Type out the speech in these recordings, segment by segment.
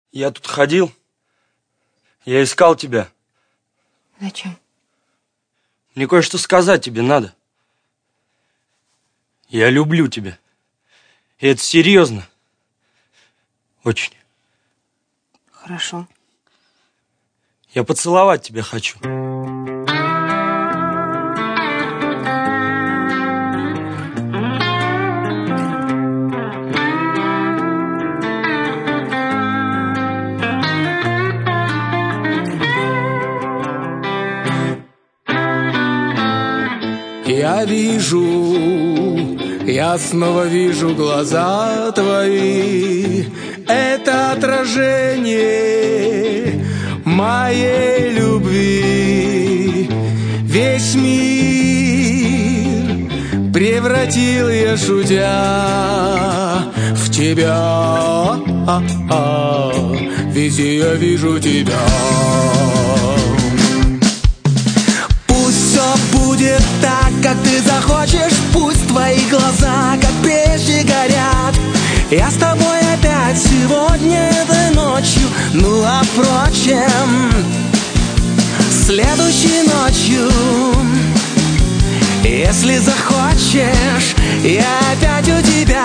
Я тут ходил, я искал тебя. Зачем? Мне кое-что сказать тебе надо. Я люблю тебя. И это серьезно. Очень. Хорошо. Я поцеловать тебя хочу. Я вижу, я снова вижу глаза твои. Это отражение моей любви. Весь мир превратил я, шутя, в тебя. Везде я вижу тебя. Будет так, как ты захочешь. Пусть твои глаза, как прежде, горят. Я с тобой опять сегодня этой ночью. Ну а впрочем, следующей ночью, если захочешь, я опять у тебя.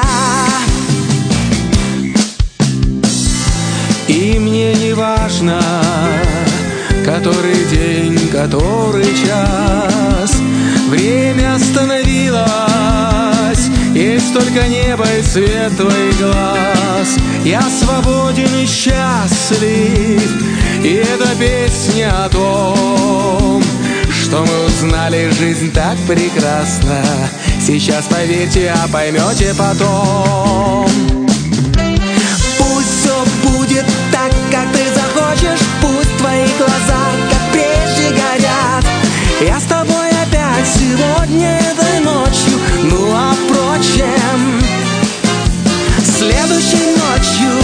И мне не важно, который день, который час. Время остановилось, есть только небо и свет твоих глаз. Я свободен и счастлив, и эта песня о том, что мы узнали жизнь так прекрасно. Сейчас поверьте, а поймете потом. Пусть все будет так, как ты захочешь. Пусть твои глаза, как прежде, горят. Я с тобой опять сегодня этой ночью. Ну а впрочем, следующей ночью,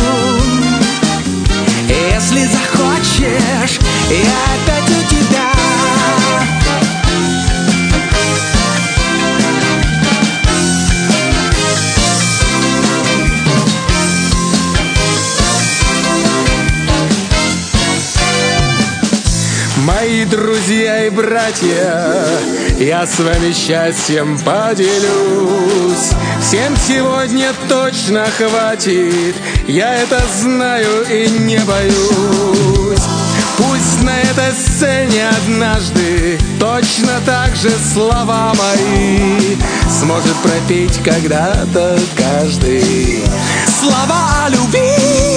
если захочешь, я опять у тебя. Мои друзья и братья, я с вами счастьем поделюсь. Всем сегодня точно хватит, я это знаю и не боюсь. Пусть на этой сцене однажды точно так же слова мои сможет пропеть когда-то каждый. Слова о любви.